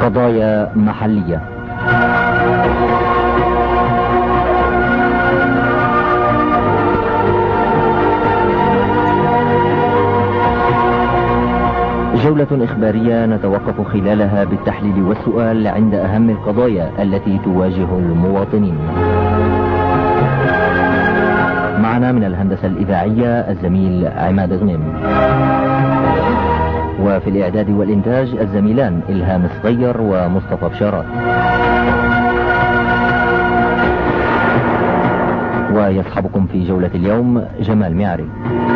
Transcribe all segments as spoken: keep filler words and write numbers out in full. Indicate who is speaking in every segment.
Speaker 1: قضايا محلية. جولة إخبارية نتوقف خلالها بالتحليل والسؤال عند أهم القضايا التي تواجه المواطنين. معنا من الهندسة الإذاعية الزميل عماد غنيم، وفي الإعداد والإنتاج الزميلان إلهام صغير ومصطفى بشارات، ويصحبكم في جولة اليوم جمال معري.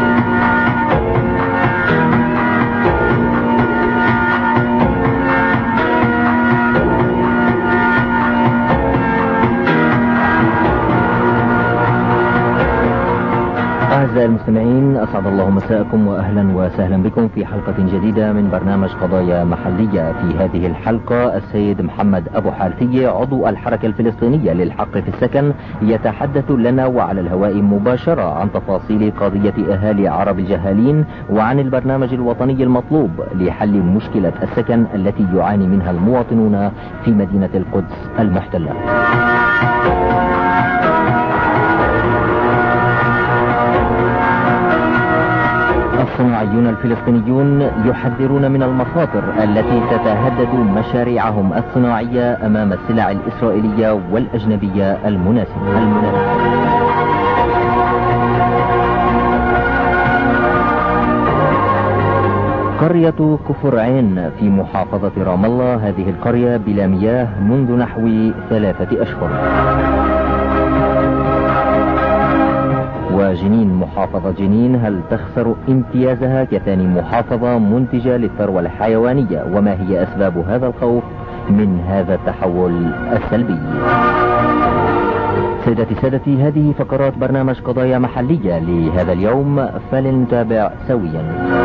Speaker 1: أعزائي المستمعين، أسعد الله مساءكم وأهلا وسهلا بكم في حلقة جديدة من برنامج قضايا محلية. في هذه الحلقة السيد محمد أبو حارثية عضو الحركة الفلسطينية للحق في السكن يتحدث لنا وعلى الهواء مباشرة عن تفاصيل قضية أهالي عرب الجهالين وعن البرنامج الوطني المطلوب لحل مشكلة السكن التي يعاني منها المواطنون في مدينة القدس المحتلة. الصناعيون الفلسطينيون يحذرون من المخاطر التي تتهدد مشاريعهم الصناعية أمام السلع الإسرائيلية والأجنبية المناسبة. قرية كفر عين في محافظة رام الله، هذه القرية بلا مياه منذ نحو ثلاثة أشهر. وجنين محافظة جنين هل تخسر امتيازها كثاني محافظة منتجة للثروة الحيوانية؟ وما هي أسباب هذا الخوف من هذا التحول السلبي؟ سيداتي سادتي، هذه فقرات برنامج قضايا محلية لهذا اليوم، فلنتابع سويا.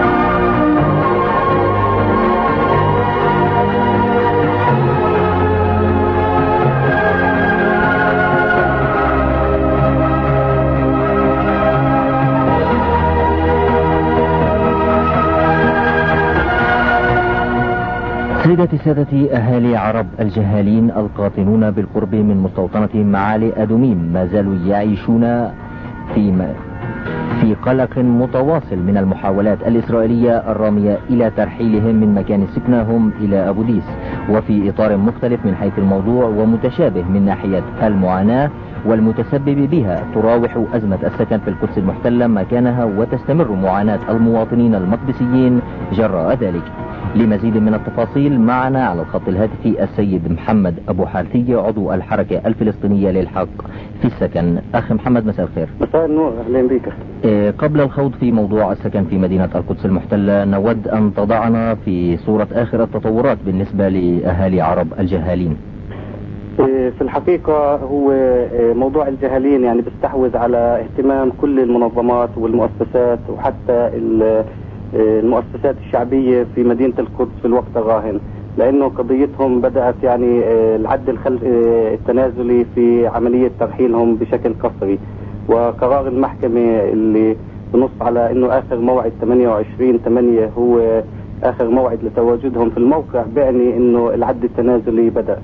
Speaker 1: سيداتي سادتي، أهالي عرب الجهالين القاطنون بالقرب من مستوطنة معالي أدوميم ما زالوا يعيشون في في قلق متواصل من المحاولات الإسرائيلية الرامية إلى ترحيلهم من مكان سكنهم إلى أبو ديس، وفي إطار مختلف من حيث الموضوع ومتشابه من ناحية المعاناة والمتسبب بها. تراوح أزمة السكن في القدس المحتلة مكانها وتستمر معاناة المواطنين المقدسيين جراء ذلك. لمزيد من التفاصيل معنا على الخط الهاتفي السيد محمد أبو حارثية عضو الحركة الفلسطينية للحق في السكن. أخ محمد، مساء الخير.
Speaker 2: مساء النور، أهلا بك.
Speaker 1: إيه، قبل الخوض في موضوع السكن في مدينة القدس المحتلة نود أن تضعنا في صورة آخر التطورات بالنسبة لأهالي عرب الجهالين.
Speaker 2: في الحقيقة هو موضوع الجهالين يعني بيستحوذ على اهتمام كل المنظمات والمؤسسات وحتى المؤسسات الشعبية في مدينة القدس في الوقت الراهن، لأنه قضيتهم بدأت يعني العد التنازلي في عملية ترحيلهم بشكل قسري، وقرار المحكمة اللي بنص على أنه آخر موعد ثمانية وعشرين ثمانية هو آخر موعد لتواجدهم في الموقع، بيعني أنه العد التنازلي بدأ.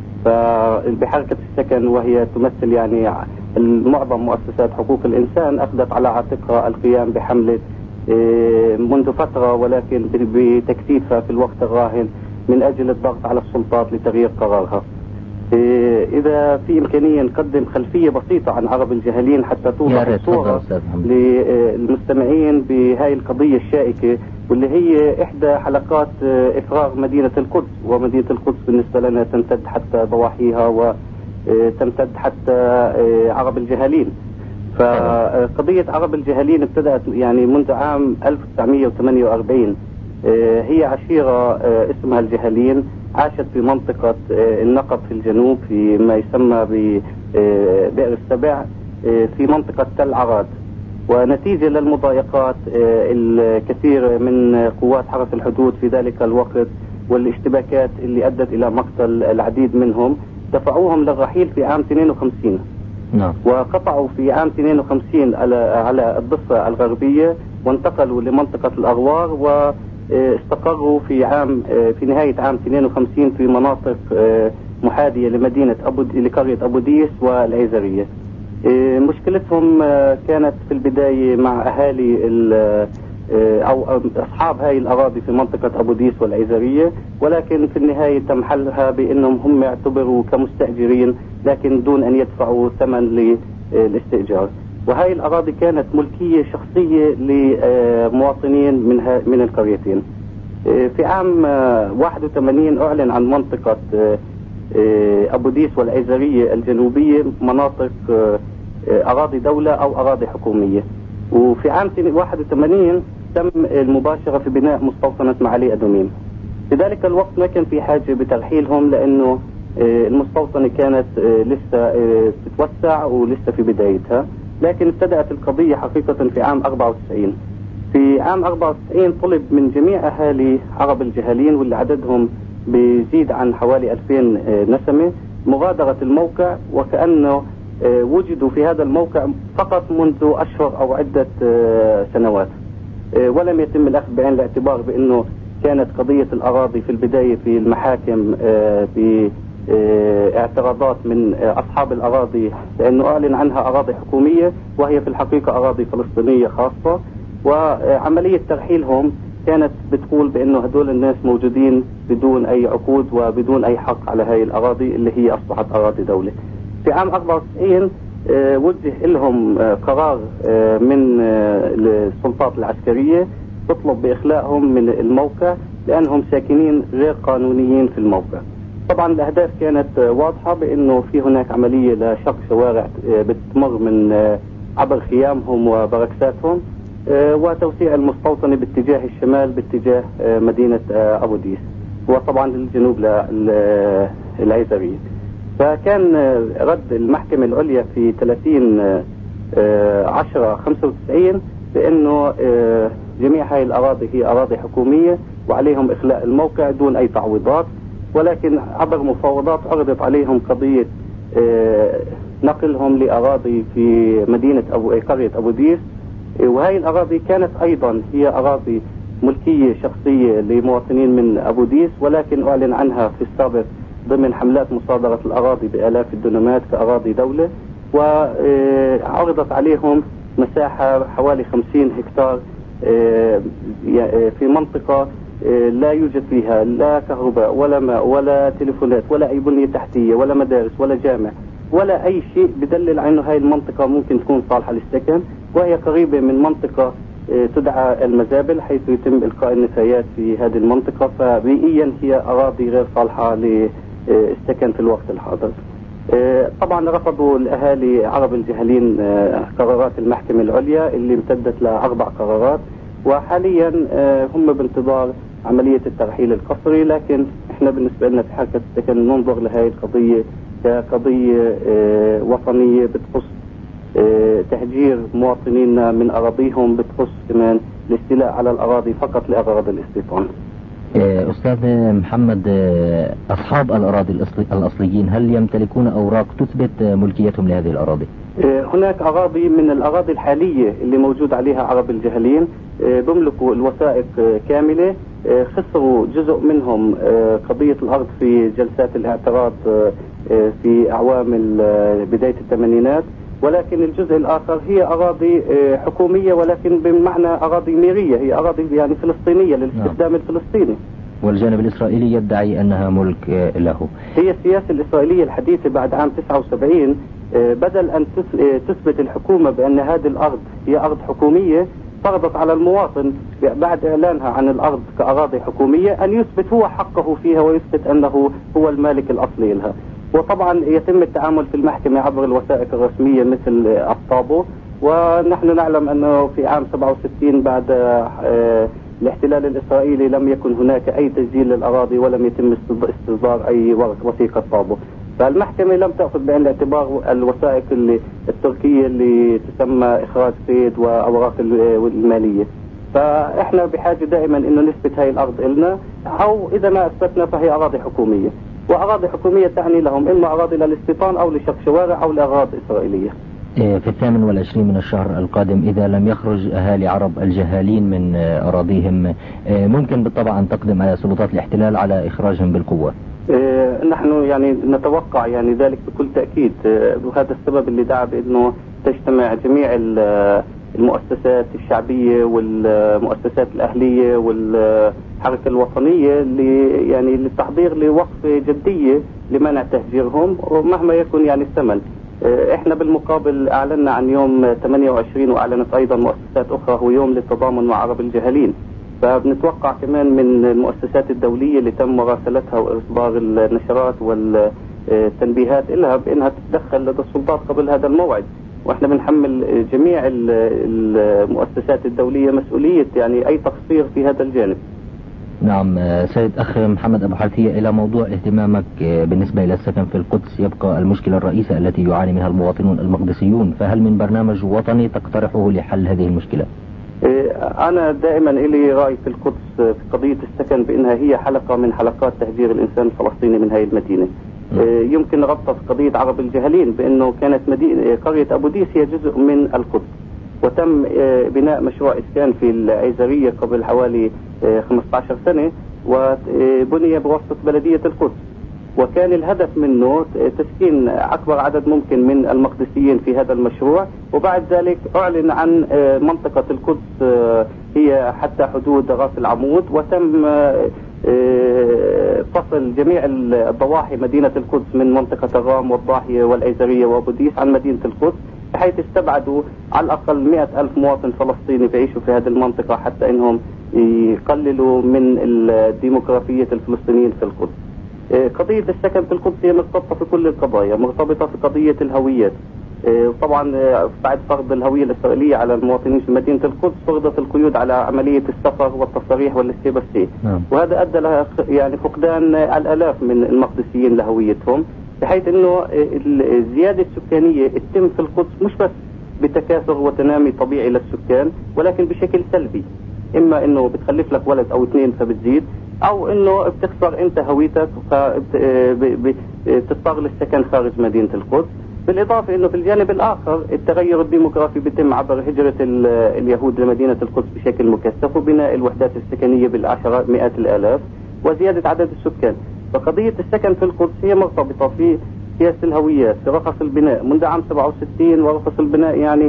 Speaker 2: فبحركة السكن وهي تمثل يعني معظم مؤسسات حقوق الإنسان أخذت على عاتقها القيام بحملة منذ فترة، ولكن بتكثيفها في الوقت الراهن من أجل الضغط على السلطات لتغيير قرارها. إذا في إمكانية نقدم خلفية بسيطة عن عرب الجهالين حتى توضح الصورة للمستمعين بهاي القضية الشائكة، واللي هي إحدى حلقات إفراغ مدينة القدس. ومدينة القدس بالنسبة لنا تمتد حتى ضواحيها وتمتد حتى عرب الجهالين. فقضية عرب الجهالين ابتدأت يعني منذ عام ألف وتسعمئة وثمانية وأربعين. هي عشيرة اسمها الجهالين، عاشت في منطقة النقب في الجنوب في ما يسمى ببئر السبع في منطقة تل عراد. ونتيجة للمضايقات الكثير من قوات حرس الحدود في ذلك الوقت والاشتباكات اللي أدت إلى مقتل العديد منهم، دفعوهم للرحيل في عام اثنين وخمسين.
Speaker 1: نعم.
Speaker 2: وقطعوا في عام اثنين وخمسين على على الضفة الغربية وانتقلوا لمنطقة الأغوار، استقروا في عام في نهاية عام اثنين وخمسين في مناطق محاذية لمدينة أبو لقرية أبو ديس والعيزرية. مشكلتهم كانت في البداية مع أهالي أو أصحاب هاي الأراضي في منطقة أبو ديس والعيزرية، ولكن في النهاية تم حلها بأنهم هم يعتبروا كمستأجرين لكن دون أن يدفعوا ثمن للاستئجار. وهاي الأراضي كانت ملكية شخصية لمواطنين من من القريتين. في عام واحد وثمانين أعلن عن منطقة أبو ديس والعيزرية الجنوبية مناطق أراضي دولة أو أراضي حكومية. وفي عام واحد وثمانين تم المباشرة في بناء مستوطنة معالي أدوميم. في ذلك الوقت ما كان في حاجة بترحيلهم لأنه المستوطنة كانت لسه تتوسع ولسه في بدايتها، لكن ابتدأت القضية حقيقة في عام أربعة وتسعين. في عام أربعة وتسعين طلب من جميع أهالي عرب الجهلين واللي عددهم بيزيد عن حوالي ألفين نسمة مغادرة الموقع، وكأنه وجدوا في هذا الموقع فقط منذ أشهر أو عدة سنوات، ولم يتم الأخذ بعين الاعتبار بأنه كانت قضية الأراضي في البداية في المحاكم باعتراضات من أصحاب الأراضي، لأنه أعلن عنها أراضي حكومية وهي في الحقيقة أراضي فلسطينية خاصة. وعملية ترحيلهم كانت بتقول بأنه هدول الناس موجودين بدون أي عقود وبدون أي حق على هاي الأراضي اللي هي أصبحت أراضي دولة. في عام أربعة وتسعين وجه لهم قرار من السلطات العسكرية تطلب بإخلاءهم من الموقع لأنهم ساكنين غير قانونيين في الموقع. طبعا الأهداف كانت واضحة بأنه في هناك عملية لشق شوارع بتمر من عبر خيامهم وبركساتهم، وتوسيع المستوطنة باتجاه الشمال باتجاه مدينة أبو ديس، وطبعا للجنوب للعيزرية. فكان رد المحكمة العليا في ثلاثين عشرة خمسة وتسعين بأنه جميع هاي الأراضي هي أراضي حكومية وعليهم إخلاء الموقع دون أي تعويضات، ولكن عبر مفاوضات عرضت عليهم قضية نقلهم لأراضي في مدينة أبو قرية أبو ديس. وهي الأراضي كانت أيضا هي أراضي ملكية شخصية لمواطنين من أبو ديس، ولكن أعلن عنها في السابق ضمن حملات مصادرة الأراضي بآلاف الدنمات كأراضي دولة، وعرضت عليهم مساحة حوالي خمسين هكتار في منطقة لا يوجد فيها لا كهرباء ولا ماء ولا تليفونات ولا أي بنية تحتية ولا مدارس ولا جامع ولا أي شيء بدلل على أنه هاي المنطقة ممكن تكون صالحة للسكن، وهي قريبة من منطقة تدعى المزابل حيث يتم إلقاء النفايات في هذه المنطقة، فبيئيا هي أراضي غير صالحة للسكن في الوقت الحاضر. طبعا رفضوا الأهالي عرب الجهلين قرارات المحكمة العليا اللي امتدت لأربع قرارات، وحاليا هم بانتظار عملية الترحيل القسري. لكن احنا بالنسبة لنا في حركة السكن ننظر لهذه القضية كقضية وطنية بتخص تهجير مواطنينا من أراضيهم، بتخص كمان الاستيلاء على الأراضي فقط لأغراض الاستيطان.
Speaker 1: أستاذ محمد، أصحاب الأراضي الأصليين هل يمتلكون أوراق تثبت ملكيتهم لهذه الأراضي؟
Speaker 2: هناك أراضي من الأراضي الحالية اللي موجود عليها عرب الجهلين بيملكوا الوثائق كاملة، خسروا جزء منهم قضية الأرض في جلسات الاعتراض في أعوام بداية الثمانينات، ولكن الجزء الآخر هي أراضي حكومية ولكن بمعنى أراضي ميرية، هي أراضي يعني فلسطينية للاستخدام نعم. الفلسطيني.
Speaker 1: والجانب الإسرائيلي يدعي أنها ملك له.
Speaker 2: هي السياسة الإسرائيلية الحديثة بعد عام تسعة وسبعين بدل أن تثبت الحكومة بأن هذه الأرض هي أرض حكومية، فرضت على المواطن بعد إعلانها عن الأرض كأراضي حكومية أن يثبت هو حقه فيها ويثبت أنه هو المالك الأصلي لها. وطبعا يتم التعامل في المحكمة عبر الوثائق الرسمية مثل الطابو، ونحن نعلم أنه في عام سبعة وستين بعد الاحتلال الإسرائيلي لم يكن هناك أي تسجيل للأراضي ولم يتم استصدار أي وثيقة طابو، فالمحكمة لم تأخذ بعين الاعتبار الوثائق اللي التركية اللي تسمى إخراج صيد وأوراق المالية. فإحنا بحاجة دائما إنه نثبت هاي الأرض إلنا، أو إذا ما أثبتنا فهي أراضي حكومية، وأراضي حكومية تعني لهم إما أراضي للاستيطان أو لشق شوارع أو لأغراض إسرائيلية.
Speaker 1: في الثامن والعشرين من الشهر القادم إذا لم يخرج أهالي عرب الجهالين من أراضيهم، ممكن بالطبع أن تقدم على سلطات الاحتلال على إخراجهم بالقوة.
Speaker 2: نحن يعني نتوقع يعني ذلك بكل تأكيد، وهذا السبب اللي دعا بأنه تجتمع جميع المؤسسات الشعبية والمؤسسات الأهلية والحركة الوطنية يعني للتحضير لوقفة جدية لمنع تهجيرهم ومهما يكن يعني الثمن. احنا بالمقابل اعلنا عن يوم ثمانية وعشرين واعلنت ايضا مؤسسات اخرى هو يوم للتضامن مع عرب الجهالين، فبنتوقع كمان من المؤسسات الدولية اللي تم مراسلتها واصدار النشرات والتنبيهات لها بانها تتدخل لدى السلطات قبل هذا الموعد، واحنا بنحمل جميع المؤسسات الدولية مسؤولية يعني اي تقصير في هذا الجانب.
Speaker 1: نعم سيد أخ محمد أبو حارثية، إلى موضوع اهتمامك بالنسبة إلى السكن في القدس يبقى المشكلة الرئيسة التي يعاني منها المواطنون المقدسيون، فهل من برنامج وطني تقترحه لحل هذه المشكلة؟
Speaker 2: أنا دائما إلي رأي في القدس في قضية السكن بأنها هي حلقة من حلقات تهجير الإنسان الفلسطيني من هذه المدينة. يمكن ربطها في قضية عرب الجهالين بأنه كانت مدينة قرية أبو ديس هي جزء من القدس، وتم بناء مشروع إسكان في العيزرية قبل حوالي خمسة عشر سنة وبني بواسطة بلدية القدس، وكان الهدف منه تسكين أكبر عدد ممكن من المقدسيين في هذا المشروع، وبعد ذلك أعلن عن منطقة القدس هي حتى حدود راس العمود، وتم فصل جميع الضواحي مدينة القدس من منطقة الرام والضاحية والعيزرية وأبو ديس عن مدينة القدس، بحيث استبعدوا على الأقل مئة ألف مواطن فلسطيني بيعيشوا في هذه المنطقة حتى إنهم يقللوا من الديموغرافية الفلسطينيين في القدس. قضية السكن في القدس هي مرتبطة في كل القضايا، مرتبطة في قضية الهويات. طبعا بعد فرض الهوية الإسرائيلية على المواطنين في مدينة القدس فرضت القيود على عملية السفر والتصريح والاستيبستي، وهذا أدى لها يعني فقدان الآلاف من المقدسيين لهويتهم، بحيث انه الزيادة السكانية تتم في القدس مش بس بتكاثر وتنامي طبيعي للسكان ولكن بشكل سلبي، اما انه بتخلف لك ولد او اثنين فبتزيد، او انه بتخسر انت هويتك فبتضطر للسكن خارج مدينة القدس. بالاضافة انه في الجانب الاخر التغير الديموغرافي بيتم عبر هجرة اليهود لمدينة القدس بشكل مكثف وبناء الوحدات السكنية بالعشرات مئات الالاف وزيادة عدد السكان. فقضية السكن في القدس هي مرتبطة في سياسة الهويات، في رخص البناء منذ عام سبعة وستين، ورخص البناء يعني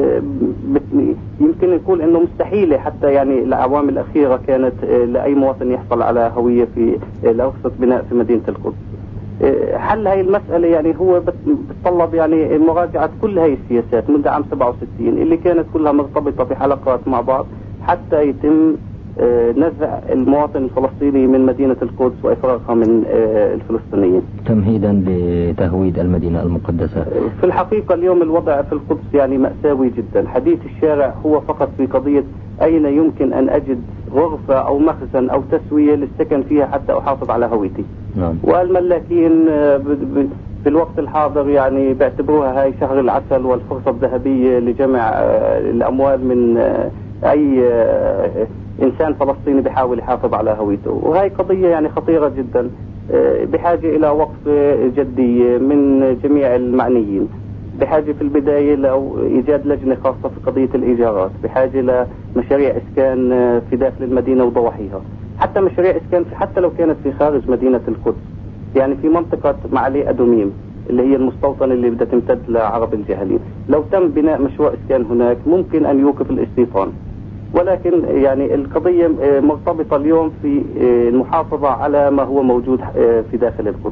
Speaker 2: يمكن نقول انه مستحيلة حتى يعني الاعوام الاخيرة كانت لاي مواطن يحصل على هوية في رخصة بناء في مدينة القدس. حل هاي المسألة يعني هو بتطلب يعني مراجعة كل هاي السياسات منذ عام سبعة وستين اللي كانت كلها مرتبطة في حلقات مع بعض حتى يتم نزع المواطن الفلسطيني من مدينة القدس وإفراغها من الفلسطينيين
Speaker 1: تمهيدا لتهويد المدينة المقدسة.
Speaker 2: في الحقيقة اليوم الوضع في القدس يعني مأساوي جدا. حديث الشارع هو فقط في قضية أين يمكن أن أجد غرفة أو مخزن أو تسوية للسكن فيها حتى أحافظ على هويتي. نعم. والملاكين في الوقت الحاضر يعني بيعتبروها هاي شهر العسل والفرصة الذهبية لجمع الأموال من أي إنسان فلسطيني بيحاول يحافظ على هويته، وهي قضية يعني خطيرة جدا بحاجة إلى وقف جدية من جميع المعنيين، بحاجة في البداية لو إيجاد لجنة خاصة في قضية الإيجارات، بحاجة لمشاريع إسكان في داخل المدينة وضواحيها، حتى مشاريع إسكان حتى لو كانت في خارج مدينة القدس، يعني في منطقة معالي أدوميم اللي هي المستوطنة اللي بدها تمتد لعرب الجهالين، لو تم بناء مشروع إسكان هناك ممكن أن يوقف الاستيطان. ولكن يعني القضية مرتبطة اليوم في المحافظة على ما هو موجود في داخل القدس.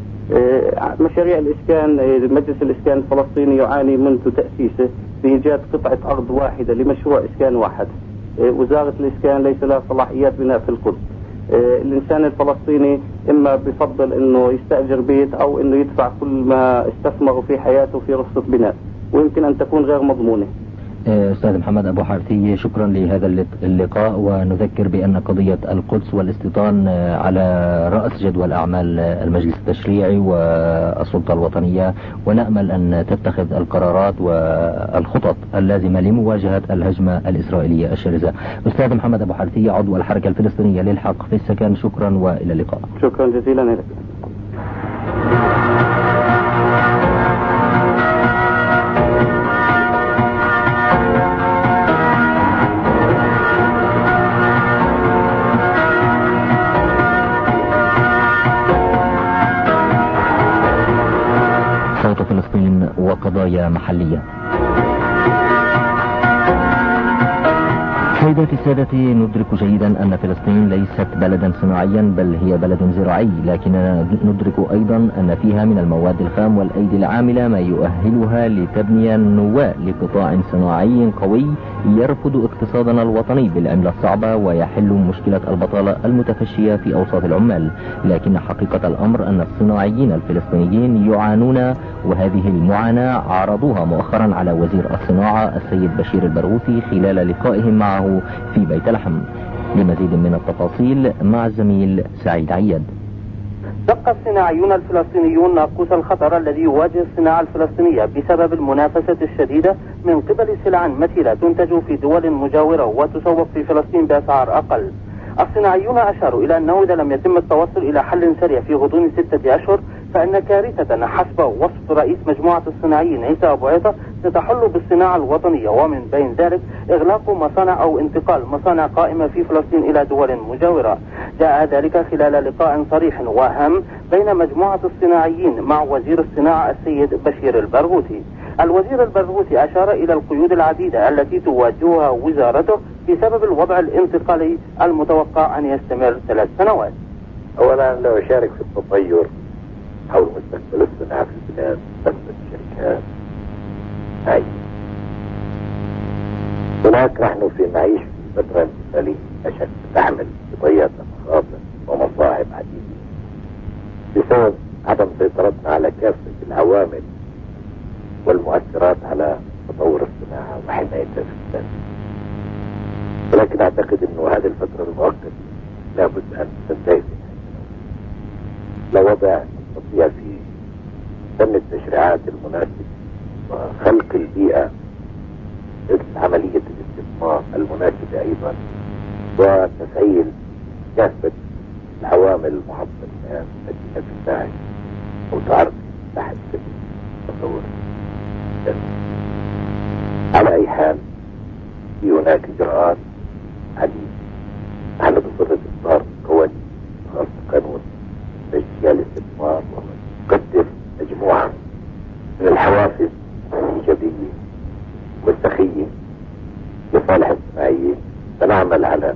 Speaker 2: مشاريع الإسكان، مجلس الإسكان الفلسطيني يعاني منذ تأسيسه بإيجاد قطعة أرض واحدة لمشروع إسكان واحد. وزارة الإسكان ليس لها صلاحيات بناء في القدس. الإنسان الفلسطيني إما بفضل إنه يستأجر بيت أو إنه يدفع كل ما استثمر في حياته في رخصة بناء، ويمكن أن تكون غير مضمونة.
Speaker 1: أستاذ محمد أبو حارثية، شكرا لهذا اللقاء، ونذكر بأن قضية القدس والاستيطان على رأس جدول أعمال المجلس التشريعي والسلطة الوطنية، ونأمل أن تتخذ القرارات والخطط اللازمة لمواجهة الهجمة الإسرائيلية الشرسة. أستاذ محمد أبو حارثية، عضو الحركة الفلسطينية للحق في السكن، شكرا وإلى اللقاء.
Speaker 2: شكرا جزيلا لك.
Speaker 1: قضايا محلية. سيداتي السادة، ندرك جيدا أن فلسطين ليست بلدا صناعيا بل هي بلد زراعي، لكننا ندرك أيضا أن فيها من المواد الخام والأيدي العاملة ما يؤهلها لتبني النواة لقطاع صناعي قوي يرفض اقتصادنا الوطني بالعملة الصعبة ويحل مشكلة البطالة المتفشية في أوساط العمال. لكن حقيقة الأمر أن الصناعيين الفلسطينيين يعانون، وهذه المعاناة عرضوها مؤخرا على وزير الصناعة السيد بشير البرغوثي خلال لقائهم معه في بيت لحم. لمزيد من التفاصيل مع الزميل سعيد عياد.
Speaker 3: دق الصناعيون الفلسطينيون ناقوس الخطر الذي يواجه الصناعة الفلسطينية بسبب المنافسة الشديدة من قبل سلع مثيلة تنتج في دول مجاورة وتسوق في فلسطين بأسعار أقل. الصناعيون أشاروا إلى أنه إذا لم يتم التوصل إلى حل سريع في غضون ستة أشهر فإن كارثة حسب وصف رئيس مجموعة الصناعيين عيسى أبو عيطة ستحل بالصناعة الوطنية، ومن بين ذلك إغلاق مصانع أو انتقال مصانع قائمة في فلسطين إلى دول مجاورة. جاء ذلك خلال لقاء صريح وهام بين مجموعة الصناعيين مع وزير الصناعة السيد بشير البرغوثي. الوزير البرغوثي أشار إلى القيود العديدة التي تواجهها وزارته بسبب الوضع الانتقالي المتوقع أن يستمر ثلاث سنوات.
Speaker 4: أولا لو أشارك في التطير حول مستقبل الصناعة في البلاد مستقبل الشركات هاي. هناك نحن في نعيش في فترة مثالية أشد تحمل بطيات مخاطر ومصاعب عديدة بسبب عدم سيطرتنا على كافة العوامل والمؤثرات على تطور الصناعة وحمايتها في البلاد. ولكن أعتقد أنه هذه الفترة المؤقتة لابد أن تنتهي لوضع نستطيع في تم التشريعات المناسبة وخلق البيئة عملية الاستثمار المناسبة أيضا وتفعيل كافة العوامل المحصلة التي تساعد أو تعرض تحت تطور. على أي حال في هناك إجراءات عديدة نحن بصدد إصدار قوانين خاصة قانون تشجيع الاستثمار وقدم مجموعة من الحوافز الإيجابية والسخية لصالح الصناعيين. سنعمل على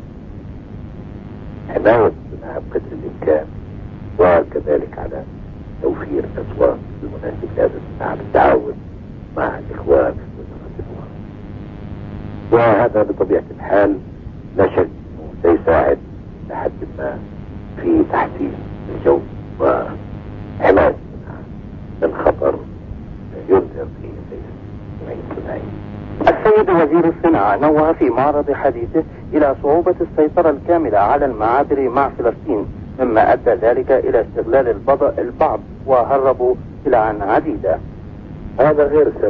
Speaker 4: حماية الصناعة بقدر الإمكان وكذلك على توفير أسواق المناسبة لهذا الصناعة بالتعاون مع الإخوان في وزارة الأموال. وهذا بطبيعة الحال لا شك أنه سيساعد لحد ما في تحسين الجو وحماية الصناعة من خطر ينذر به الصناعيين.
Speaker 3: السيد وزير الصناعة نوه في معرض حديثه إلى صعوبة السيطرة الكاملة على المعابر مع فلسطين، مما أدى ذلك إلى استغلال البعض وهربوا سلعا عديدة.
Speaker 4: هذا غير سر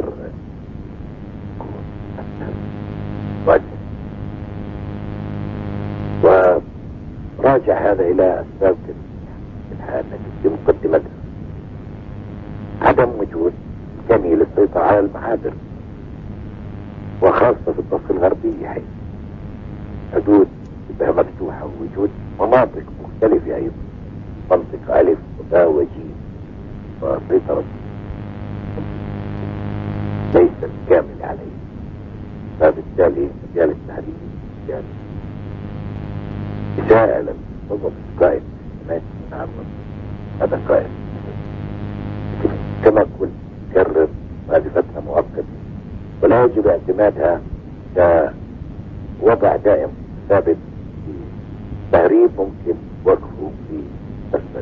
Speaker 4: وراجع هذا إلى أسباب كثيرة في مقدمتها عدم وجود إمكانية للسيطرة على المعابر وخاصة في الضفة الغربية حيث حدود شبه مفتوحة ووجود مناطق مختلفة أيضا منطقة ألف وباء وجيم وسيطرة ليست كاملة عليه، فبالتالي مجال التحرير مجال إساءة لم تضبط قائد حماية الصناعة. هذا قائد كما قلت كرر هذه فترة مؤقتة ولا يجب اعتمادها كوضع دائم ثابت في تهريب ممكن وقفه في أسفل.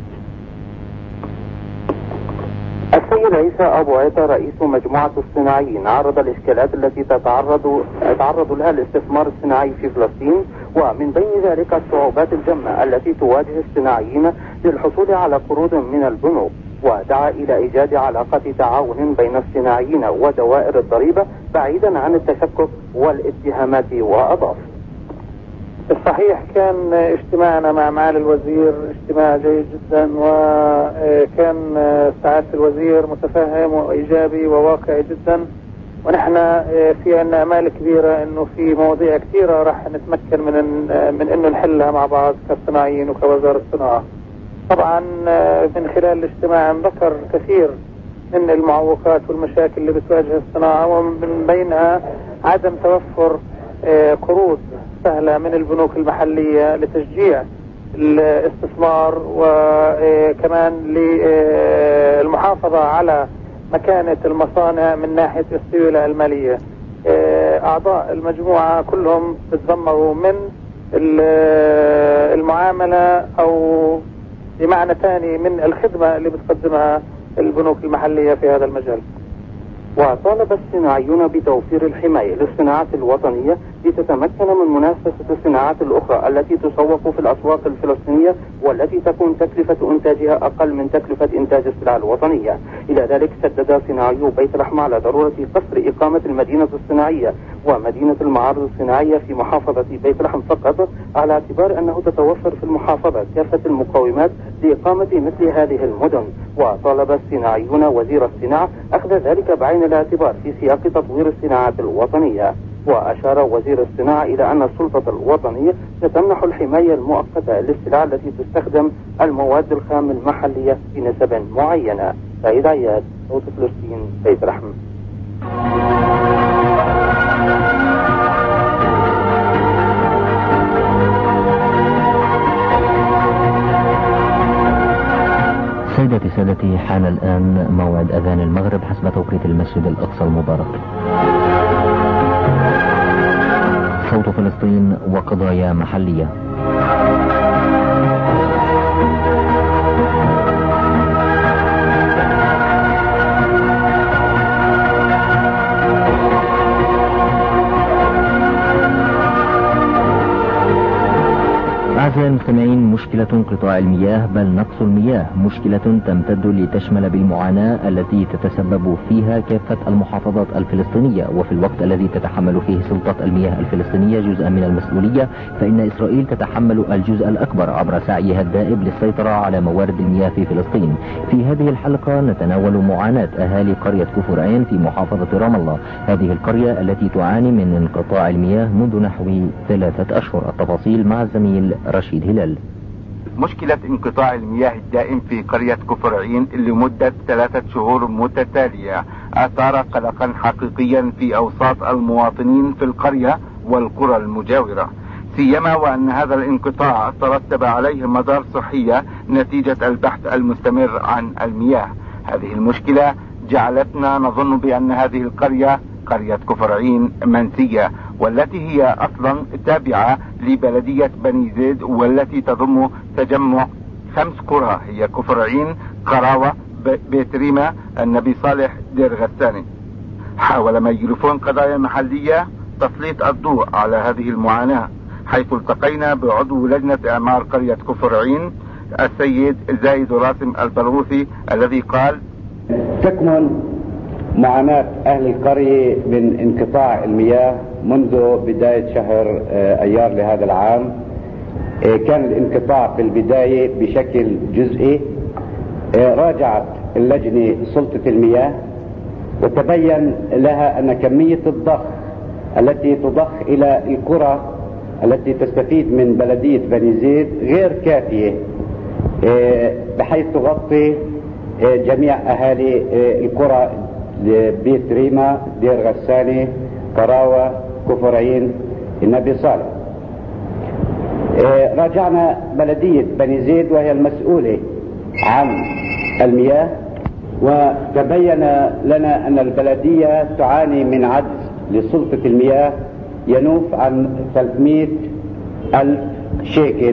Speaker 3: السيد عيسى أبو عيطة رئيس مجموعة الصناعيين عرض الإشكالات التي تتعرض يتعرض لها الاستثمار الصناعي في فلسطين، ومن بين ذلك الصعوبات الجمة التي تواجه الصناعيين للحصول على قروض من البنوك، ودعا إلى إيجاد علاقة تعاون بين الصناعيين ودوائر الضريبة بعيدا عن التشكك والاتهامات. وأضاف:
Speaker 5: الصحيح كان اجتماعنا مع معالي الوزير اجتماع جيد جدا، وكان سعادة الوزير متفهم وإيجابي وواقعي جدا، ونحن في عنا أمال كبيرة انه في مواضيع كثيرة راح نتمكن من من انه نحلها مع بعض كصناعيين وكوزارة الصناعة. طبعا من خلال الاجتماع ذكر كثير من المعوقات والمشاكل اللي بتواجه الصناعة، ومن بينها عدم توفر قروض سهلة من البنوك المحلية لتشجيع الاستثمار، وكمان للمحافظة على مكانة المصانع من ناحية السيولة المالية. أعضاء المجموعة كلهم بتضمروا من المعاملة أو بمعنى ثاني من الخدمة اللي بتقدمها البنوك المحلية في هذا المجال.
Speaker 3: وطالب الصناعيون بتوفير الحماية للصناعات الوطنية لتتمكن من منافسة الصناعات الأخرى التي تسوق في الأسواق الفلسطينية والتي تكون تكلفة إنتاجها أقل من تكلفة إنتاج السلع الوطنية. إلى ذلك شدد صناعيو بيت لحم على ضرورة قصر إقامة المدينة الصناعية ومدينة المعارض الصناعية في محافظة بيت لحم فقط، على اعتبار أنه تتوفر في المحافظة كافة المقومات لإقامة مثل هذه المدن. وطالب الصناعيون وزير الصناعة أخذ ذلك بعين الاعتبار في سياق تطوير الصناعات الوطنية. وأشار وزير الصناعة إلى أن السلطة الوطنية ستمنح الحماية المؤقتة للسلع التي تستخدم المواد الخام المحلية بنسب معينة. سعيد عياد، صوت فلسطين، بيت لحم.
Speaker 1: سيدتي سادتي، حان الآن موعد أذان المغرب حسب توقيت المسجد الأقصى المبارك. صوت فلسطين وقضايا محلية. أعزائي المستمعين، مشكلة انقطاع المياه بل نقص المياه مشكلة تمتد لتشمل بالمعاناة التي تتسبب فيها كافة المحافظات الفلسطينية، وفي الوقت الذي تتحمل فيه سلطة المياه الفلسطينية جزءا من المسؤولية، فإن إسرائيل تتحمل الجزء الأكبر عبر سعيها الدائب للسيطرة على موارد المياه في فلسطين. في هذه الحلقة نتناول معاناة أهالي قرية كفر عين في محافظة رام الله، هذه القرية التي تعاني من انقطاع المياه منذ نحو ثلاثة أشهر. التفاصيل مع الزميل رشيد هلال.
Speaker 6: مشكلة انقطاع المياه الدائم في قرية كفر عين لمدة ثلاثة شهور متتالية أثار قلقا حقيقيا في أوساط المواطنين في القرية والقرى المجاورة، سيما وأن هذا الانقطاع ترتب عليه مضار صحية نتيجة البحث المستمر عن المياه. هذه المشكلة جعلتنا نظن بأن هذه القرية قرية كفر عين منسية، والتي هي اصلا تابعة لبلدية بني زيد، والتي تضم تجمع خمس قرى هي كفر عين، قراوة، بيت ريمة، النبي صالح، دير غساني. حاول ميكروفون قضايا محلية تسليط الضوء على هذه المعاناة، حيث التقينا بعضو لجنة اعمار قرية كفر عين السيد زايد راسم البلغوثي، الذي قال:
Speaker 7: تكمن معاناة أهل القرية من انقطاع المياه منذ بداية شهر أيار لهذا العام. كان الانقطاع في البداية بشكل جزئي. راجعت اللجنة سلطة المياه وتبين لها أن كمية الضخ التي تضخ إلى القرى التي تستفيد من بلدية بني زيد غير كافية بحيث تغطي جميع أهالي القرى بيت ريمة، دير غساني، قراوة، كفر عين، النبي صالح. راجعنا بلدية بني زيد وهي المسؤولة عن المياه، وتبين لنا أن البلدية تعاني من عجز لسلطة المياه ينوف عن ثلاثمئة ألف شيكل،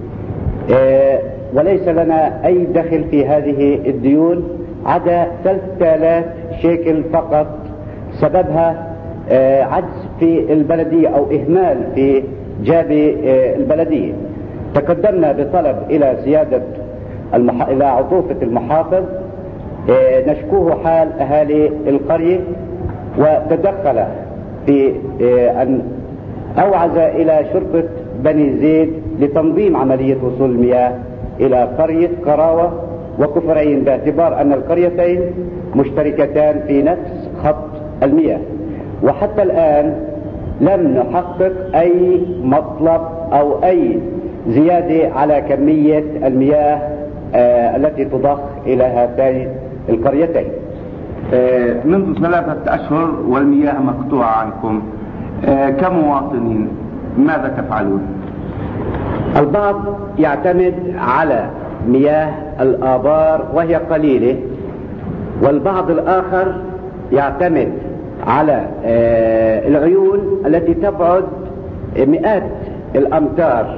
Speaker 7: وليس لنا أي دخل في هذه الديون عدا ثلاثة آلاف شيكل فقط، سببها عجز في البلدية أو إهمال في جاب البلدية. تقدمنا بطلب إلى سيادة المح... إلى عطوفة المحافظ نشكوه حال أهالي القرية، وتدخل في أن أوعز إلى شرطة بني زيد لتنظيم عملية وصول المياه إلى قرية قراوة وكفر عين، باعتبار أن القريتين مشتركتان في نفس خط المياه. وحتى الآن لم نحقق أي مطلب أو أي زيادة على كمية المياه آه التي تضخ إلى هاتين القريتين.
Speaker 6: منذ ثلاثة أشهر والمياه مقطوعة عنكم، كمواطنين ماذا تفعلون؟
Speaker 7: البعض يعتمد على مياه الآبار وهي قليلة، والبعض الآخر يعتمد على العيون التي تبعد مئات الأمتار،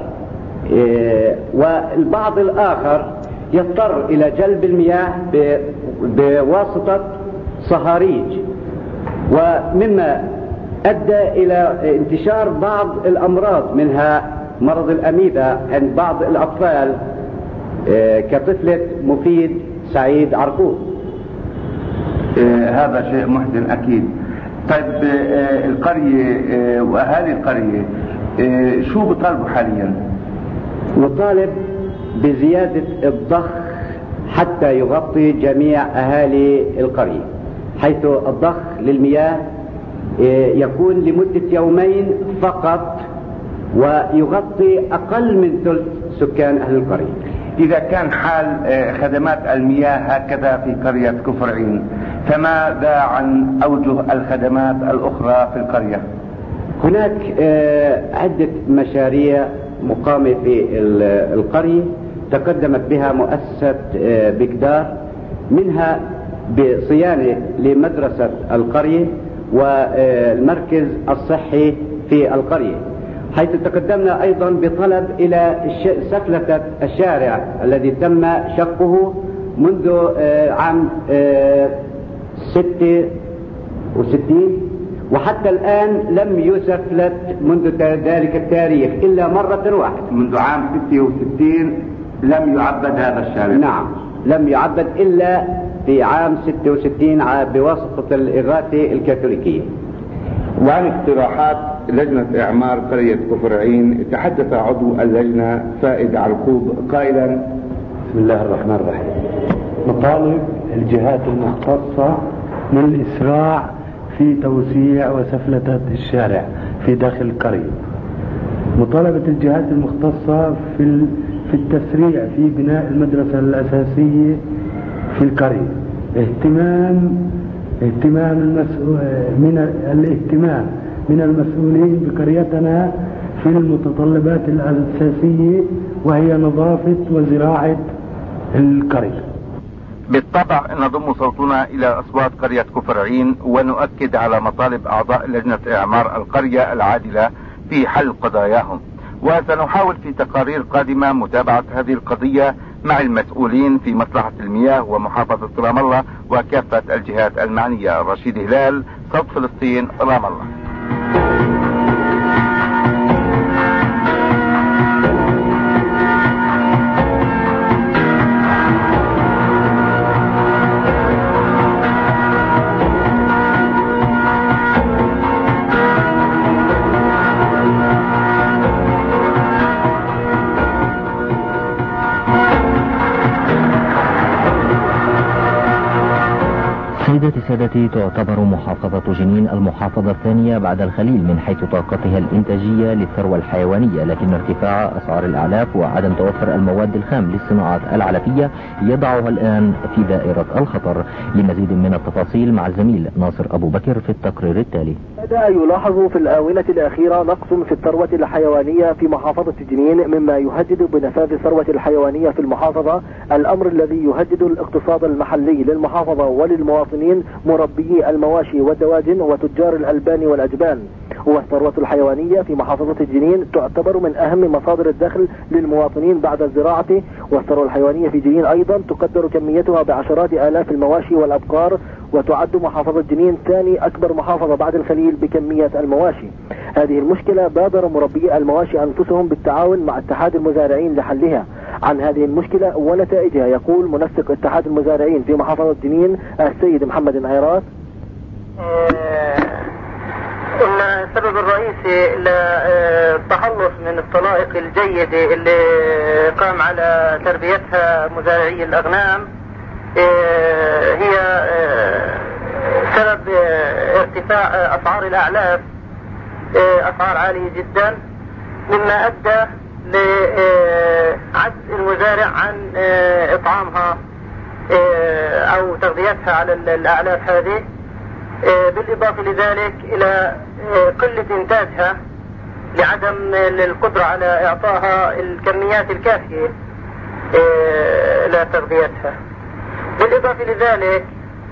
Speaker 7: والبعض الآخر يضطر إلى جلب المياه بواسطة صهاريج، ومما أدى إلى انتشار بعض الأمراض منها مرض الأميبا عند بعض الأطفال كطفلة مفيد سعيد عرقوب.
Speaker 6: هذا شيء محزن أكيد. طيب القرية وأهالي القرية شو بيطالبوا حاليا؟
Speaker 7: نطالب بزيادة الضخ حتى يغطي جميع أهالي القرية، حيث الضخ للمياه يكون لمدة يومين فقط ويغطي أقل من ثلث سكان أهل القرية.
Speaker 6: إذا كان حال خدمات المياه هكذا في قرية كفر عين، فماذا عن أوجه الخدمات الأخرى في القرية؟
Speaker 7: هناك عدة مشاريع مقامة في القرية تقدمت بها مؤسسة بكدار، منها بصيانة لمدرسة القرية والمركز الصحي في القرية، حيث تقدمنا أيضا بطلب إلى سفلة الشارع الذي تم شقه منذ عام ستة وستين، وحتى الآن لم يسفلت منذ ذلك التاريخ إلا مرة واحدة.
Speaker 6: منذ عام ستة وستين لم يعبد هذا الشارع؟
Speaker 7: نعم، لم يعبد إلا في عام ستة وستين بواسطة الإغاثة الكاثوليكية.
Speaker 6: وعن اقتراحات لجنة إعمار قرية كفر عين تحدث عضو اللجنة فائد عرقوب قائلا:
Speaker 8: بسم الله الرحمن الرحيم. نطالب الجهات المختصة من الإسراع في توسيع وسفلتة الشارع في داخل القرية. مطالبة الجهات المختصة في في التسريع في بناء المدرسة الأساسية في القرية. اهتمام اهتمام المسؤول من الاهتمام من المسؤولين بقريتنا في المتطلبات الأساسية وهي نظافة وزراعة القرية.
Speaker 6: بالطبع نضم صوتنا إلى أصوات قرية كفر عين ونؤكد على مطالب أعضاء لجنة إعمار القرية العادلة في حل قضاياهم، وسنحاول في تقارير قادمة متابعة هذه القضية مع المسؤولين في مصلحة المياه ومحافظة رام الله وكافة الجهات المعنية. رشيد هلال، صوت فلسطين، رام الله.
Speaker 1: سيدتي سادتي، تعتبر محافظة جنين المحافظة الثانية بعد الخليل من حيث طاقتها الإنتاجية للثروة الحيوانية، لكن ارتفاع أسعار الأعلاف وعدم توفر المواد الخام للصناعات العلفية يضعها الآن في دائرة الخطر. لمزيد من التفاصيل مع الزميل ناصر أبو بكر في التقرير التالي.
Speaker 9: بدأ يلاحظ في الآونة الأخيرة نقص في الثروة الحيوانية في محافظة جنين، مما يهدد بنفاذ الثروة الحيوانية في المحافظة، الأمر الذي يهدد الاقتصاد المحلي للمحافظة وللمواطنين مربيي المواشي والدواجن وتجار الألبان والأجبان. والثروة الحيوانية في محافظة جنين تعتبر من أهم مصادر الدخل للمواطنين بعد الزراعة، والثروة الحيوانية في جنين أيضا تقدر كميتها بعشرات آلاف المواشي والأبقار، وتعد محافظة جنين ثاني أكبر محافظة بعد الخليل بكمية المواشي. هذه المشكلة بادر مربي المواشي أنفسهم بالتعاون مع اتحاد المزارعين لحلها. عن هذه المشكلة ونتائجها يقول منسق اتحاد المزارعين في محافظة جنين السيد محمد العيراس:
Speaker 10: إن السبب الرئيسي للتخلص من الطلائق الجيدة اللي قام على تربيتها مزارعي الأغنام هي سبب ارتفاع أسعار الأعلاف، أسعار عالية جدا، مما أدى لعجز المزارع عن إطعامها أو تغذيتها تربيتها على الأعلاف هذه، بالإضافة لذلك إلى قلة إنتاجها لعدم القدرة على إعطائها الكميات الكافية لتربيتها. بالإضافة لذلك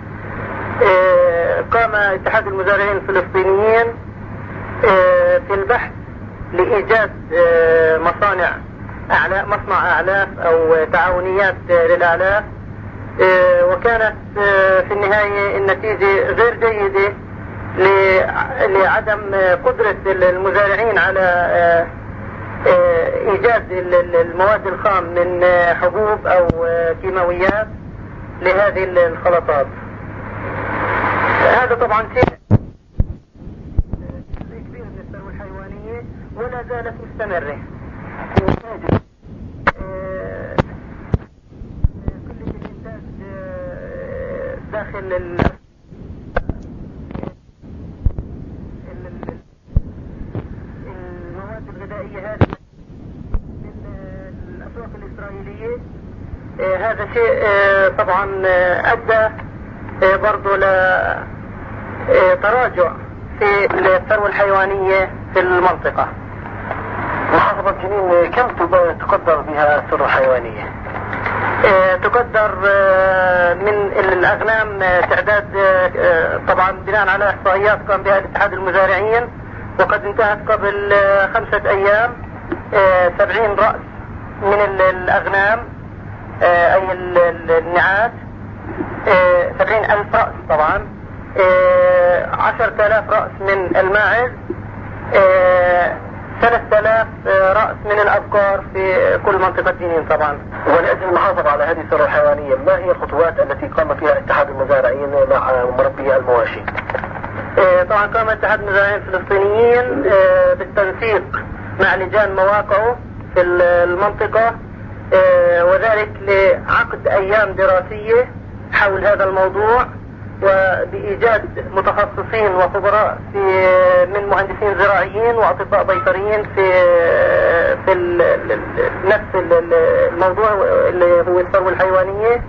Speaker 10: قام اتحاد المزارعين الفلسطينيين في البحث لإيجاد مصانع أعلاف، مصنع أعلاف أو تعاونيات للأعلاف، وكانت في النهاية النتيجة غير جيدة لعدم قدرة المزارعين على إيجاد المواد الخام من حبوب أو كيماويات لهذه الخلطات. هذا طبعا شيء كبير من الثروة الحيوانية ولا زالت مستمرة. كل الإنتاج داخل المواد الغذائية هذه من الأسواق الإسرائيلية، هذا شيء طبعا أدى برضو لتراجع في الثروة الحيوانية في المنطقة.
Speaker 9: محافظة جنين كم تقدر بها الثروة الحيوانية؟
Speaker 10: تقدر من الأغنام تعداد طبعا بناء على إحصائيات قام بها اتحاد المزارعين، وقد انتهت قبل خمسة أيام سبعين رأس من الأغنام أي النعات، سبعين ألف رأس طبعا، عشرة آلاف رأس من الماعز، ثلاثة آلاف رأس من الأبقار في كل منطقة جنين طبعا.
Speaker 9: ولأجل المحافظة على هذه الثروة الحيوانية ما هي الخطوات التي قام فيها اتحاد المزارعين مع مربي المواشي؟
Speaker 10: طبعا قام اتحاد المزارعين الفلسطينيين بالتنسيق مع لجان مواقعه في المنطقة، وذلك لعقد أيام دراسية حول هذا الموضوع، وبإيجاد متخصصين وخبراء في من مهندسين زراعيين وأطباء بيطريين في في ال ال نفس الموضوع اللي هو الثروة الحيوانية،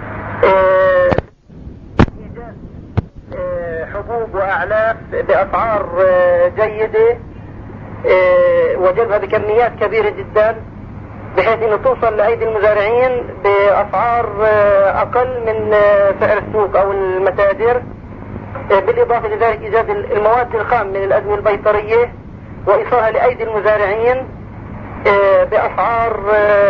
Speaker 10: إيجاد حبوب وأعلاف بأسعار جيدة وجلبها بكميات كبيرة جدا بحيث انه توصل لأيدي المزارعين بأسعار أقل من سعر السوق أو المتاجر. بالإضافة لذلك إيجاد المواد الخام من الأدوية البيطرية وإيصالها لأيدي المزارعين بأسعار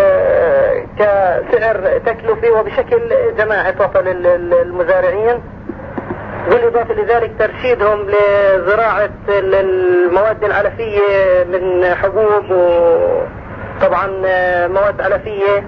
Speaker 10: كسعر تكلفة وبشكل جماعي توصل للمزارعين. بالإضافة لذلك ترشيدهم لزراعة المواد العلفية من حبوب وطبعا مواد علفية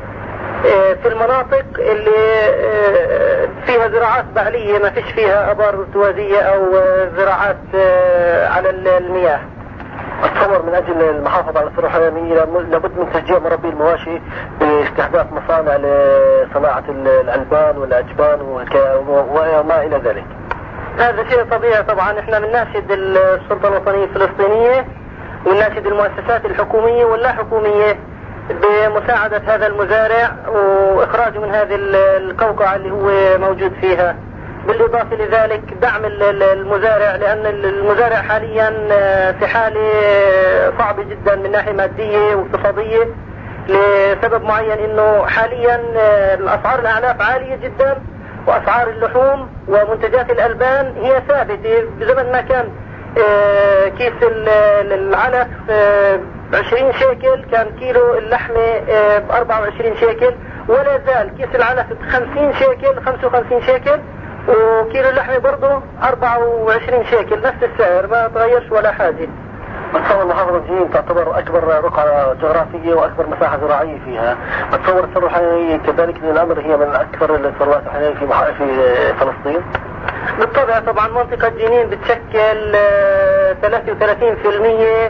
Speaker 10: في المناطق اللي فيها زراعات بعلية ما فيش فيها أبار ارتوازية أو زراعات على المياه.
Speaker 9: أتصور من أجل المحافظة على الثروة الحيوانية لابد من تشجيع مربي المواشي باستحداث مصانع لصناعة الألبان والأجبان وما إلى ذلك.
Speaker 10: هذا شيء طبيعي طبعا. احنا بنناشد السلطة الوطنية الفلسطينية ونناشد المؤسسات الحكومية واللا حكومية بمساعدة هذا المزارع وإخراجه من هذه القوقعة اللي هو موجود فيها. بالإضافة لذلك دعم المزارع، لأن المزارع حاليا في حالة صعبة جدا من ناحية مادية واقتصادية لسبب معين، انه حاليا الأسعار الأعلاف عالية جدا وأسعار اللحوم ومنتجات الألبان هي ثابتة. بزمن ما كان كيس العلف عشرين شيكل كان كيلو اللحمة بأربعة وعشرين شيكل، ولا زال كيس العلف بخمسين شيكل خمسة وخمسين شيكل، وكيلو اللحمة برضه أربعة وعشرين شيكل، نفس السعر ما تغيرش ولا حاجة.
Speaker 9: بتصور محافظة جنين تعتبر أكبر رقعة جغرافية وأكبر مساحة زراعية فيها، بتصور الثروة الحيوانية كذلك الأمر هي من أكثر الثروات الحيوانية في في فلسطين؟
Speaker 10: بالطبع طبعا منطقة جنين بتشكل ثلاثة وثلاثين بالمئة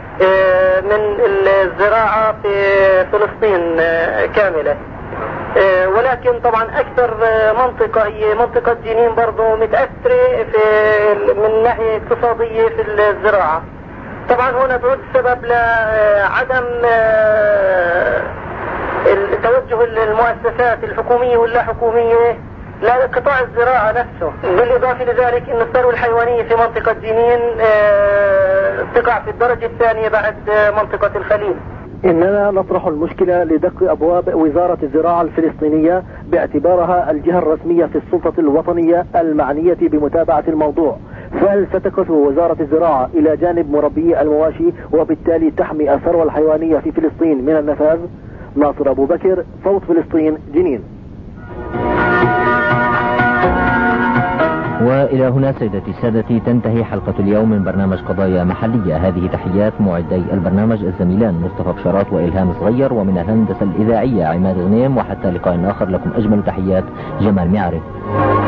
Speaker 10: من الزراعة في فلسطين كاملة، ولكن طبعا أكثر منطقة هي منطقة جنين برضو متأثرة في من ناحية اقتصادية في الزراعة. طبعا هنا تعود السبب لعدم توجه المؤسسات الحكومية واللا حكومية لا، قطاع الزراعة نفسه. بالإضافة لذلك أن الثروة الحيوانية في منطقة جنين تقع في الدرجة الثانية بعد منطقة الخليل.
Speaker 9: إننا نطرح المشكلة لدق أبواب وزارة الزراعة الفلسطينية باعتبارها الجهة الرسمية في السلطة الوطنية المعنية بمتابعة الموضوع. فهل ستقف وزارة الزراعة إلى جانب مربي المواشي وبالتالي تحمي الثروة الحيوانية في فلسطين من النفاذ؟ ناصر أبو بكر، صوت فلسطين، جنين.
Speaker 1: وإلى هنا سيدتي سادتي تنتهي حلقة اليوم من برنامج قضايا محلية. هذه تحيات معدي البرنامج الزميلان مصطفى بشارات وإلهام صغير، ومن الهندسة الإذاعية عماد غنيم، وحتى لقاء آخر لكم أجمل تحيات جمال معرف.